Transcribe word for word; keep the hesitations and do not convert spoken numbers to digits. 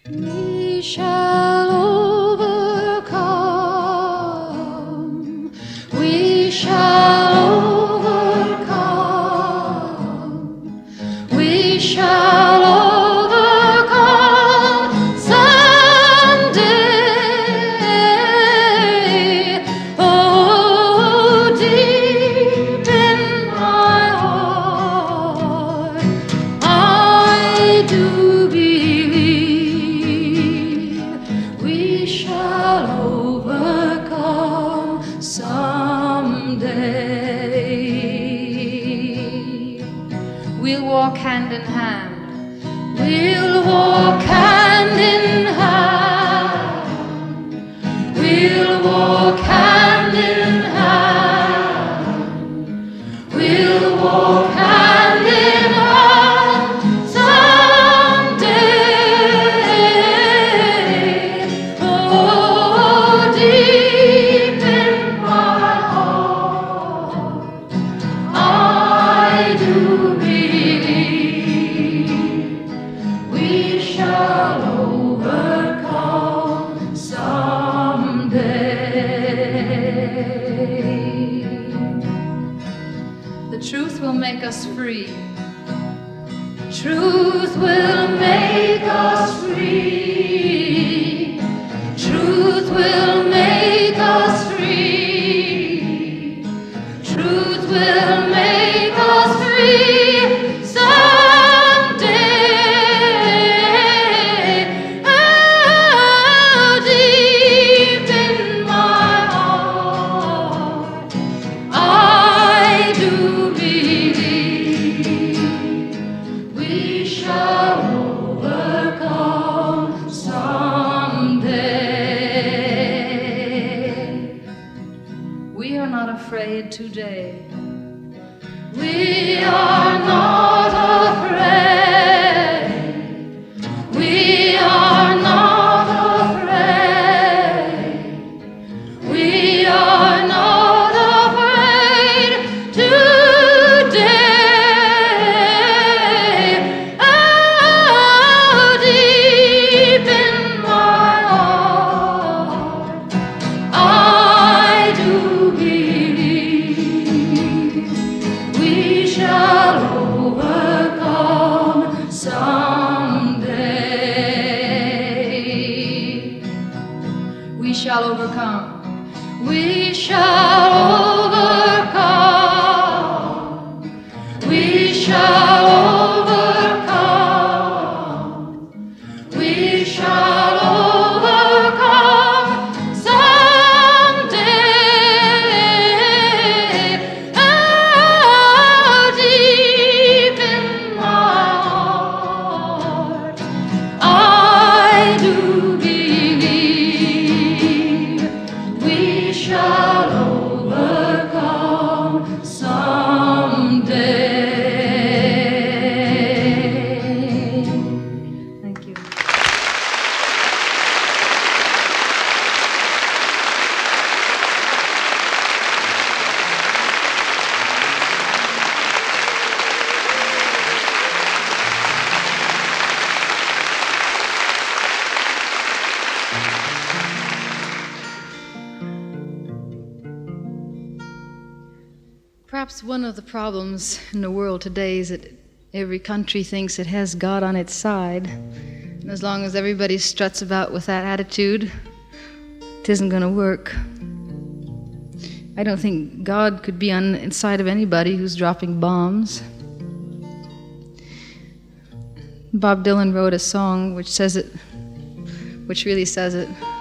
We shall overcome. We shall overcome. We shall overcome someday. Oh, deep in my heart, I do believe we shall overcome someday. We'll walk hand in hand. We'll walk hand in hand. We'll walk hand in hand. We'll walk hand in hand someday. Oh, deep in my heart, I do believe we shall overcome someday. The truth will make us free. Truth will make us free. Truth will make us free. Truth will make us free someday. Oh, deep in my heart, I do believe we shall overcome someday. We are not afraid today. We are not afraid. We are not afraid. We are not afraid today. Oh, deep in my heart, I do believe we shall overcome someday. We shall overcome. We shall overcome. We shall overcome. We shall overcome someday. Oh, deep in my heart, I do believe we shall overcome someday. Thank you. Perhaps one of the problems in the world today is that every country thinks it has God on its side. And as long as everybody struts about with that attitude, it isn't going to work. I don't think God could be on the inside of anybody who's dropping bombs. Bob Dylan wrote a song which says it, which really says it.